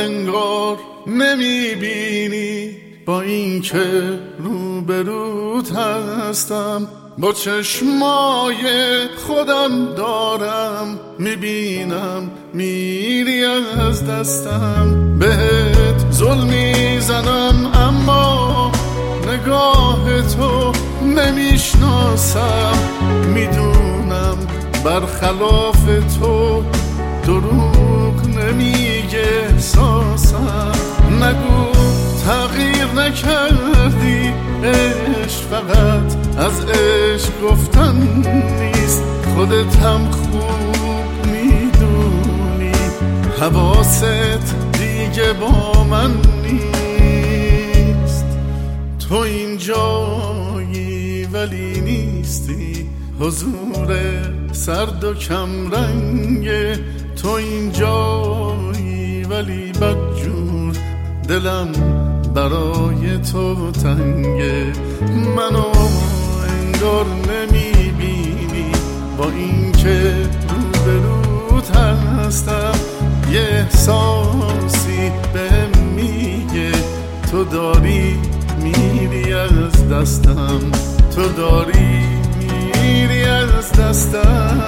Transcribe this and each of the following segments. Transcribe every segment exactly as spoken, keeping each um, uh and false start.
انگار نمیبینی، با این که روبروت هستم، با چشمای خودم دارم میبینم میری از دستم. بهت ظلم میزنم اما نگاه تو نمیشناسم، میدونم برخلاف تو دروغ نمیگه احساسم. نگو تغییر نکردی، عشق فقط از عشق گفتن نیست، خودت هم خوب میدونی حواست دیگه با من نیست. تو اینجایی ولی نیستی، حضور سرد و کم رنگه. تو اینجایی ولی بدجور، دلم برای تو تنگه. منو انگار نمیبینی، با این که روبروت هستم، یه احساسی بهم میگه تو داری میری از دستم، تو داری میری از دستم.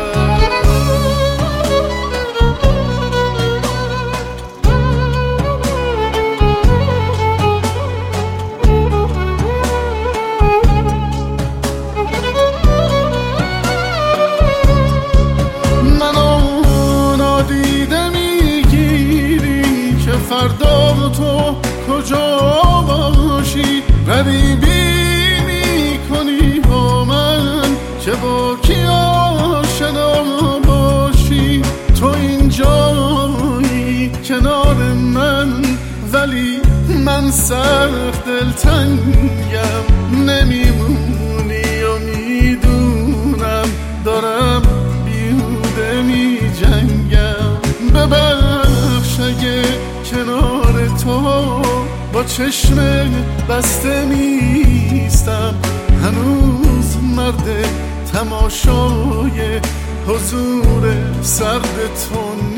فردا تو کجا باشی، غریبی میکنی با من که با کی آشنا باشی. تو اینجایی کنار من ولی من سخت دلتنگم، نمیمونی و میدونم دارم بیهوده میجنگم. ببخش اگه کنار تو با چشم بسته نیستم، هنوز مرد تماشای حضور سرد تو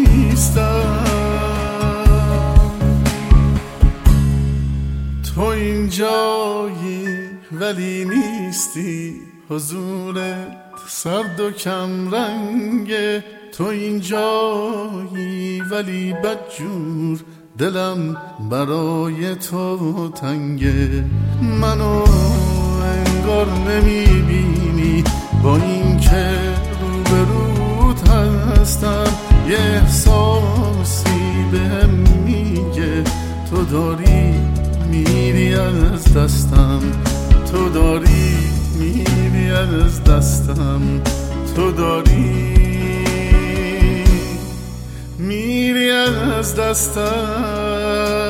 نیستم. تو اینجایی ولی نیستی، حضورت سرد و کم رنگه. تو اینجایی ولی بدجور، دلم برای تو تنگه. منو انگار نمیبینی، با این که روبروت هستم، یه احساسی بهم میگه تو داری میری از دستم، تو داری میری از دستم، تو داری میری از دستم.